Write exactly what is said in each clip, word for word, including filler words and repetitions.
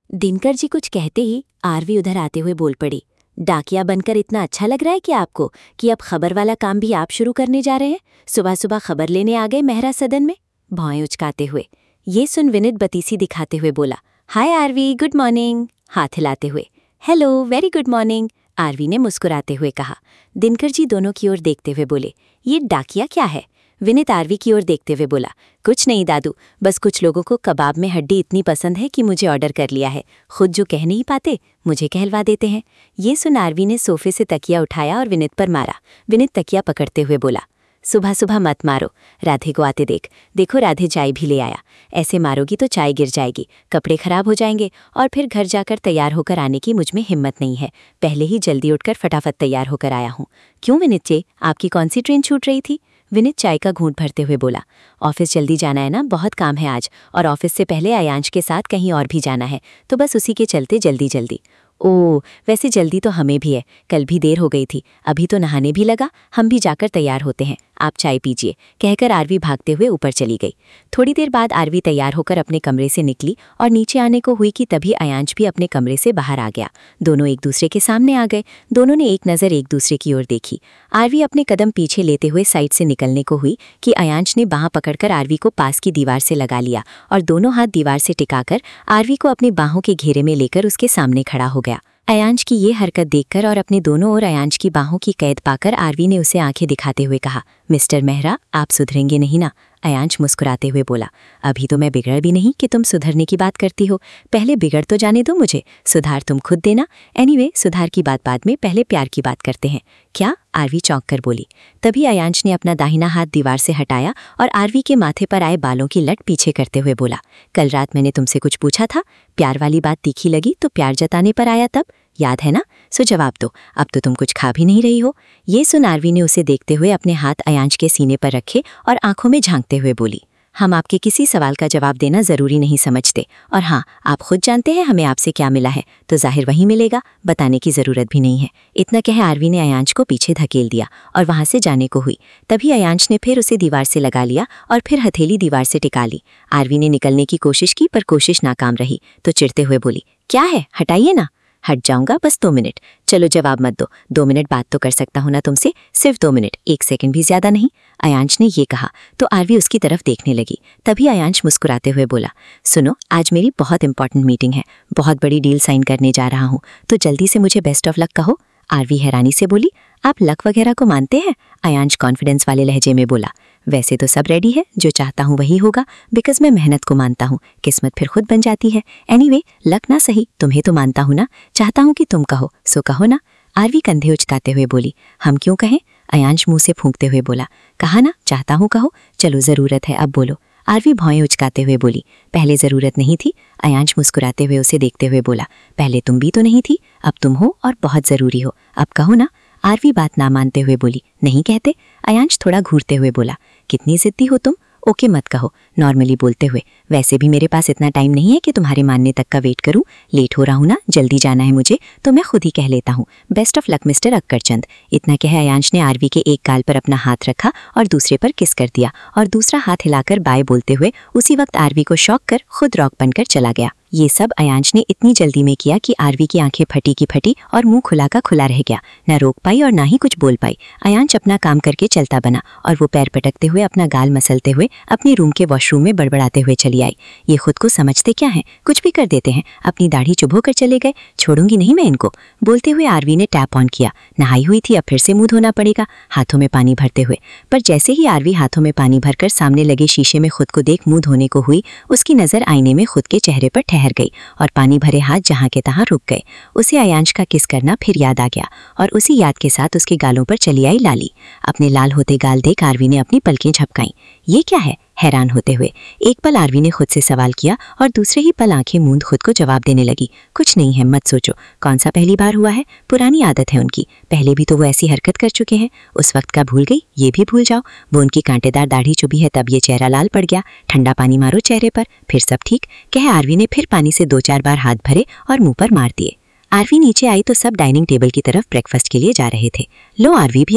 दिनकर जी कुछ कहते ही आरवी उधर आते हुए बोल पड़ी। डाकिया बनकर इतना अच्छा लग रहा है कि आपको कि अब खबर वाला काम भी आप शुरू करने जा रहे हैं। सुबह सुबह खबर लेने आ गए मेहरा सदन में, भौएं उचकाते हुए। ये सुन विनित बतीसी दिखाते हुए बोला, हाय आरवी, गुड मॉर्निंग, हाथ हिलाते हुए। Hello, very good morning, Aarvi ने मुस्कुराते हुए कहा। दिनकर जी दोनों की ओर देखते हुए बोले, ये डाकिया क्या है? विनित आरवी की ओर देखते हुए बोला, कुछ नहीं दादू, बस कुछ लोगों को कबाब में हड्डी इतनी पसंद है कि मुझे ऑर्डर कर लिया है। खुद जो कह नहीं पाते मुझे कहलवा देते हैं। ये सुन आरवी ने सोफे से तकिया उठाया और विनित पर मारा। विनित तकिया पकड़ते हुए बोला, सुबह सुबह मत मारो, राधे को आते देख। देखो राधे चाय भी ले आया। ऐसे मारोगी तो चाय गिर जाएगी, कपड़े खराब हो जाएंगे और फिर घर जाकर तैयार होकर आने की मुझ में हिम्मत नहीं है। पहले ही जल्दी उठकर फटाफट तैयार होकर आया हूँ। क्यों विनित जी, आपकी कौन सी ट्रेन छूट रही थी? विनित चाय का घूंट भरते हुए बोला, ऑफिस जल्दी जाना है ना, बहुत काम है आज, और ऑफिस से पहले अयांश के साथ कहीं और भी जाना है, तो बस उसी के चलते जल्दी जल्दी। ओह, वैसे जल्दी तो हमें भी है, कल भी देर हो गई थी, अभी तो नहाने भी लगा, हम भी जाकर तैयार होते हैं, आप चाय पीजिए, कहकर आरवी भागते हुए ऊपर चली गई। थोड़ी देर बाद आरवी तैयार होकर अपने कमरे से निकली और नीचे आने को हुई कि तभी अयांश भी अपने कमरे से बाहर आ गया। दोनों एक दूसरे के सामने आ गए। दोनों ने एक नज़र एक दूसरे की ओर देखी। आरवी अपने कदम पीछे लेते हुए साइड से निकलने को हुई कि अयांश ने बाह पकड़कर आरवी को पास की दीवार से लगा लिया और दोनों हाथ दीवार से टिकाकर आरवी को अपनी बाहों के घेरे में लेकर उसके सामने खड़ा हो गया। अयांश की ये हरकत देखकर और अपने दोनों ओर अयांश की बाहों की कैद पाकर आरवी ने उसे आंखें दिखाते हुए कहा, मिस्टर मेहरा, आप सुधरेंगे नहीं ना? अयांश मुस्कुराते हुए बोला, अभी तो मैं बिगड़ भी नहीं कि तुम सुधरने की बात करती हो, पहले बिगड़ तो जाने दो मुझे, सुधार तुम खुद देना। एनीवे, सुधार की बात बाद में, पहले प्यार की बात करते हैं। क्या? आरवी चौंक कर बोली। तभी अयांश ने अपना दाहिना हाथ दीवार से हटाया और आरवी के माथे पर आए बालों की लट पीछे करते हुए बोला, कल रात मैंने तुमसे कुछ पूछा था, प्यार वाली बात तीखी लगी तो प्यार जताने पर आया तब, याद है ना? सो जवाब दो, अब तो तुम कुछ खा भी नहीं रही हो। ये सुन आरवी ने उसे देखते हुए अपने हाथ अयांश के सीने पर रखे और आंखों में झांकते हुए बोली, हम आपके किसी सवाल का जवाब देना जरूरी नहीं समझते, और हाँ, आप खुद जानते हैं हमें आपसे क्या मिला है, तो जाहिर वही मिलेगा, बताने की जरूरत भी नहीं है। इतना कह आरवी ने अयांश को पीछे धकेल दिया और वहां से जाने को हुई। तभी अयांश ने फिर उसे दीवार से लगा लिया और फिर हथेली दीवार से टिका ली। आरवी ने निकलने की कोशिश की पर कोशिश नाकाम रही, तो चिढ़ते हुए बोली, क्या है, हटाइए ना। हट जाऊंगा, बस दो मिनट। चलो जवाब मत दो, दो मिनट बात तो कर सकता हूं ना तुमसे, सिर्फ दो मिनट, एक सेकंड भी ज्यादा नहीं। अयांश ने ये कहा तो आरवी उसकी तरफ देखने लगी। तभी अयांश मुस्कुराते हुए बोला, सुनो, आज मेरी बहुत इंपॉर्टेंट मीटिंग है, बहुत बड़ी डील साइन करने जा रहा हूँ, तो जल्दी से मुझे बेस्ट ऑफ लक कहो। आरवी हैरानी से बोली, आप लक वगैरह को मानते हैं? अयांश कॉन्फिडेंस वाले लहजे में बोला, वैसे तो सब रेडी है, जो चाहता हूँ वही होगा, बिकॉज मैं मेहनत को मानता हूँ, किस्मत फिर खुद बन जाती है। एनीवे, लक ना सही, तुम्हें तो मानता हूँ ना, चाहता हूँ कि तुम कहो, सो कहो ना। आरवी कंधे उचकाते हुए बोली, हम क्यों कहें? अयांश मुंह से फूंकते हुए बोला, कहा ना, चाहता हूँ कहो, चलो जरूरत है अब बोलो। आरवी भौएं उचकाते हुए बोली, पहले जरूरत नहीं थी। अयांश मुस्कुराते हुए उसे देखते हुए बोला, पहले तुम भी तो नहीं थी, अब तुम हो और बहुत जरूरी हो, अब कहो ना। आरवी बात ना मानते हुए बोली, नहीं कहते। अयांश थोड़ा घूरते हुए बोला, कितनी जिद्दी हो तुम, ओके मत कहो, नॉर्मली बोलते हुए, वैसे भी मेरे पास इतना टाइम नहीं है कि तुम्हारे मानने तक का वेट करूं, लेट हो रहा हूं ना, जल्दी जाना है मुझे, तो मैं खुद ही कह लेता हूं, best of luck mister Akkarchand. इतना कह अयांश ने आरवी के एक गाल पर अपना हाथ रखा और दूसरे पर किस कर दिया और दूसरा हाथ हिलाकर बाय बोलते हुए उसी वक्त आरवी को शॉक कर खुद रॉक बनकर चला गया। ये सब अयांश ने इतनी जल्दी में किया कि आरवी की आंखें फटी की फटी और मुंह खुला का खुला रह गया, न रोक पाई और ना ही कुछ बोल पाई। अयांश अपना काम करके चलता बना और वो पैर पटकते हुए अपना गाल मसलते हुए अपने रूम के वॉशरूम में बड़बड़ाते हुए चली आई, ये खुद को समझते क्या हैं, कुछ भी कर देते हैं, अपनी दाढ़ी चुभो कर चले गए, छोड़ूंगी नहीं मैं इनको। बोलते हुए आरवी ने टैप ऑन किया, नहाई हुई थी, अब फिर से मुंह धोना पड़ेगा, हाथों में पानी भरते हुए। पर जैसे ही आरवी हाथों में पानी भरकर सामने लगे शीशे में खुद को देख मुंह धोने को हुई, उसकी नजर आईने में खुद के चेहरे पर ठहर गई और पानी भरे हाथ जहां के तहां रुक गए। उसे अयांश का किस करना फिर याद आ गया और उसी याद के साथ उसके गालों पर चली आई लाली। अपने लाल होते गाल देख आरवी ने अपनी पलकें झपकाईं। ये क्या है? हैरान होते हुए एक पल आरवी ने खुद से सवाल किया और दूसरे ही पल आंखें मूंद खुद को जवाब देने लगी, कुछ नहीं है, मत सोचो, कौन सा पहली बार हुआ है, पुरानी आदत है उनकी, पहले भी तो वो ऐसी हरकत कर चुके हैं, उस वक्त का भूल गई, ये भी भूल जाओ, वो उनकी कांटेदार दाढ़ी चुभी है तब ये चेहरा लाल पड़ गया, ठंडा पानी मारो चेहरे पर, फिर सब ठीक, कह आरवी ने फिर पानी से दो चार बार हाथ भरे और मुंह पर मार दिए। आरवी नीचे आई तो सब डाइनिंग टेबल की तरफ ब्रेकफास्ट के लिए जा रहे थे। लो आरवी भी आ गई,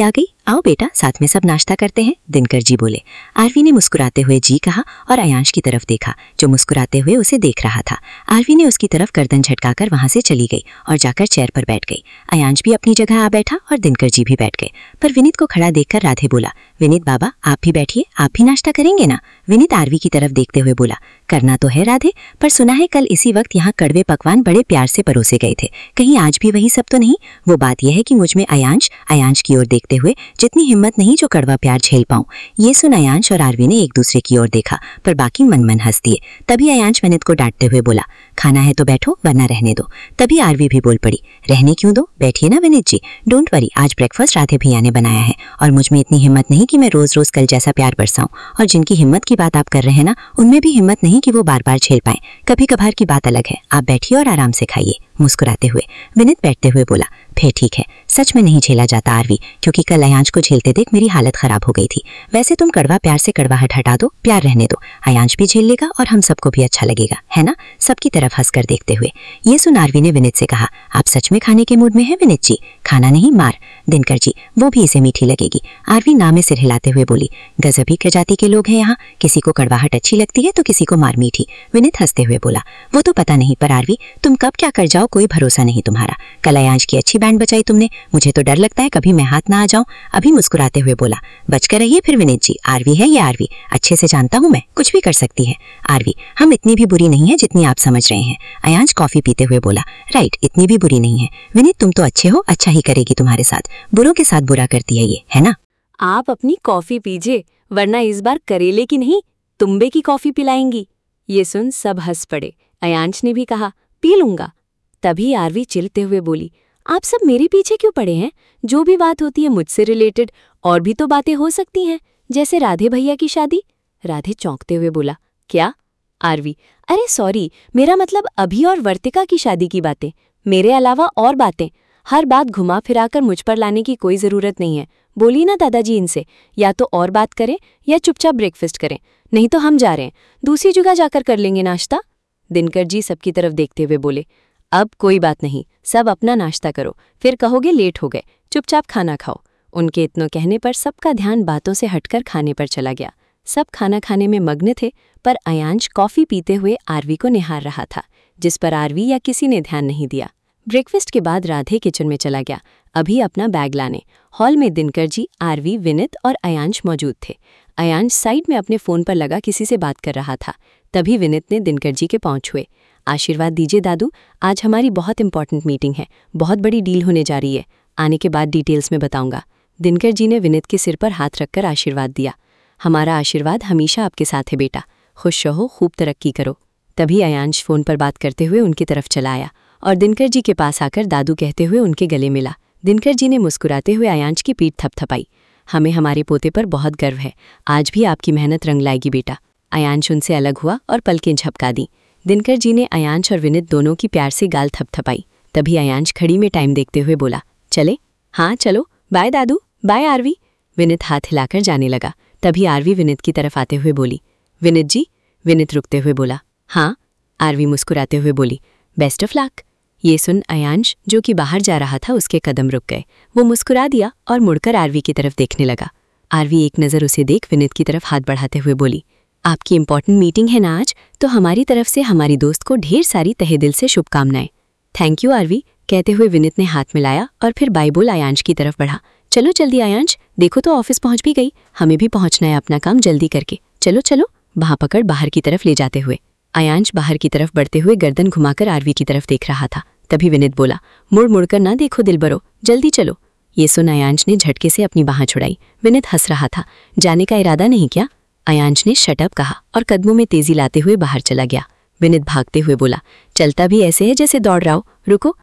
आओ बेटा साथ में सब नाश्ता करते हैं, दिनकर जी बोले। आरवी ने मुस्कुराते हुए जी कहा और अयांश की तरफ देखा जो मुस्कुराते हुए उसे देख रहा था। आरवी ने उसकी तरफ गर्दन झटकाकर वहां से चली गई और जाकर चेयर पर बैठ गई। अयांश भी अपनी जगह आ बैठा और दिनकर जी भी बैठ गए। पर विनीत को खड़ा देखकर राधे बोला, विनीत बाबा आप भी बैठिए, आप भी नाश्ता करेंगे ना? विनीत आरवी की तरफ देखते हुए बोला, करना तो है राधे, पर सुना है कल इसी वक्त यहाँ कड़वे पकवान बड़े प्यार से परोसे गए थे, कहीं आज भी वही सब तो नहीं? वो बात यह है कि मुझ में अयांश अयांश की ओर देखते हुए जितनी हिम्मत नहीं जो कड़वा प्यार झेल पाऊं। ये सुन अयांश और आरवी ने एक दूसरे की ओर देखा, पर बाकी मन मन हंस दिए। तभी अयांश विनीत को डांटते हुए बोला, खाना है तो बैठो वरना रहने दो। तभी आरवी भी बोल पड़ी, रहने क्यों दो, बैठिए ना विनीत जी, डोंट वरी, आज ब्रेकफास्ट राधे भैया ने बनाया है और मुझ में इतनी हिम्मत नहीं कि मैं रोज रोज कल जैसा प्यार बरसाऊं। और जिनकी हिम्मत की बात आप कर रहे हैं ना, उनमें भी हिम्मत नहीं कि वो बार बार झेल पाए, कभी कभार की बात अलग है। आप बैठिए और आराम से खाइए। मुस्कुराते हुए विनीत बैठते हुए बोला, फिर ठीक है, सच में नहीं झेला जाता आरवी, क्योंकि कल अयांश को झेलते देख मेरी हालत खराब हो गई थी। वैसे तुम कड़वा प्यार से कड़वाहट हटा दो, प्यार रहने दो, अयांश भी झेल लेगा और हम सबको भी अच्छा लगेगा, है ना? सबकी तरफ हंसकर देखते हुए ये सुन आरवी ने विनीत से कहा, आप सच में खाने के मूड में हैं विनीत जी? खाना नहीं मार, दिनकर जी, वो भी इसे मीठी लगेगी। आरवी ना में सिर हिलाते हुए बोली, गजबी प्रजाति के लोग हैं यहाँ, किसी को कड़वाहट अच्छी लगती है तो किसी को मार मीठी। विनीत हंसते हुए बोला, वो तो पता नहीं, पर आरवी तुम कब क्या कर जाओ कोई भरोसा नहीं तुम्हारा। कल अयांश की अच्छी बैंड बजाई तुमने, मुझे तो डर लगता है कभी मैं हाथ ना आ जाऊं। अभी मुस्कुराते हुए बोला, बचकर रहिए फिर विनीत जी, आरवी है ये आरवी, अच्छे से जानता हूं मैं, कुछ भी कर सकती है। आरवी, हम इतनी भी बुरी नहीं है जितनी आप समझ रहे हैं। अयांश कॉफी पीते हुए बोला, राइट, इतनी भी बुरी नहीं है। विनीत तुम तो अच्छे हो, अच्छा ही करेगी तुम्हारे साथ, बुरों के साथ बुरा करती है ये, है ना? आप अपनी कॉफी पीजिए, वरना इस बार करेले की नहीं तुम्बे की कॉफी पिलाएंगी। ये सुन सब हंस पड़े। अयांश ने भी कहा, पी लूंगा। तभी आरवी चिल्लते हुए बोली, आप सब मेरे पीछे क्यों पड़े हैं? जो भी बात होती है मुझसे रिलेटेड और भी तो बातें हो सकती हैं, जैसे राधे भैया की शादी। राधे चौंकते हुए बोला, क्या? आरवी, अरे सॉरी, मेरा मतलब अभी और वर्तिका की शादी की बातें, मेरे अलावा और बातें। हर बात घुमा फिराकर मुझ पर लाने की कोई ज़रूरत नहीं है। बोली ना दादाजी इनसे, या तो और बात करें या चुपचाप ब्रेकफास्ट करें, नहीं तो हम जा रहे हैं, दूसरी जगह जाकर कर लेंगे नाश्ता। दिनकर जी सबकी तरफ देखते हुए बोले, अब कोई बात नहीं, सब अपना नाश्ता करो, फिर कहोगे लेट हो गए, चुपचाप खाना खाओ। उनके इतनों कहने पर सबका ध्यान बातों से हटकर खाने पर चला गया। सब खाना खाने में मग्न थे, पर अयांश कॉफ़ी पीते हुए आरवी को निहार रहा था, जिस पर आरवी या किसी ने ध्यान नहीं दिया। ब्रेकफास्ट के बाद राधे किचन में चला गया, अभी अपना बैग लाने। हॉल में दिनकर जी, आरवी, विनीत और अयांश मौजूद थे। अयांश साइड में अपने फ़ोन पर लगा किसी से बात कर रहा था। तभी विनीत ने दिनकर जी के पाँव छुए। आशीर्वाद दीजिए दादू, आज हमारी बहुत इंपॉर्टेंट मीटिंग है, बहुत बड़ी डील होने जा रही है, आने के बाद डिटेल्स में बताऊंगा। दिनकर जी ने विनीत के सिर पर हाथ रखकर आशीर्वाद दिया। हमारा आशीर्वाद हमेशा आपके साथ है बेटा, खुश रहो, खूब तरक्की करो। तभी अयांश फ़ोन पर बात करते हुए उनकी तरफ चला आया और दिनकर जी के पास आकर दादू कहते हुए उनके गले मिला। दिनकर जी ने मुस्कुराते हुए अयांश की पीठ थपथपाई। हमें हमारे पोते पर बहुत गर्व है, आज भी आपकी मेहनत रंग लाएगी बेटा। अयांश उनसे अलग हुआ और पलकें झपका दी। दिनकर जी ने अयांश और विनीत दोनों की प्यार से गाल थपथपाई। तभी अयांश घड़ी में टाइम देखते हुए बोला, चले? हाँ चलो, बाय दादू, बाय आरवी। विनीत हाथ हिलाकर जाने लगा। तभी आरवी विनीत की तरफ आते हुए बोली, विनीत जी। विनीत रुकते हुए बोला, हाँ। आरवी मुस्कुराते हुए बोली, बेस्ट ऑफ लक। ये सुन अयांश, जो कि बाहर जा रहा था, उसके कदम रुक गए। वो मुस्कुरा दिया और मुड़कर आरवी की तरफ देखने लगा। आरवी एक नज़र उसे देख विनीत की तरफ हाथ बढ़ाते हुए बोली, आपकी इंपॉर्टेंट मीटिंग है ना आज, तो हमारी तरफ से हमारी दोस्त को ढेर सारी तहे दिल से शुभकामनाएं। थैंक यू आरवी, कहते हुए विनीत ने हाथ मिलाया और फिर बाय बोल अयांश की तरफ बढ़ा। चलो जल्दी अयांश, देखो तो ऑफिस पहुंच भी गई, हमें भी पहुंचना है अपना काम जल्दी करके, चलो चलो। बाह पकड़ बाहर की तरफ ले जाते हुए अयांश बाहर की तरफ बढ़ते हुए गर्दन घुमाकर आरवी की तरफ देख रहा था। तभी विनीत बोला, मुड़ मुड़कर ना देखो दिलबरो, जल्दी चलो। ये सुन अयांश ने झटके से अपनी बाह छुड़ाई। विनीत हंस रहा था। जाने का इरादा नहीं क्या? अयांश ने शटअप कहा और कदमों में तेजी लाते हुए बाहर चला गया। विनीत भागते हुए बोला, चलता भी ऐसे है जैसे दौड़ रहा हो, रुको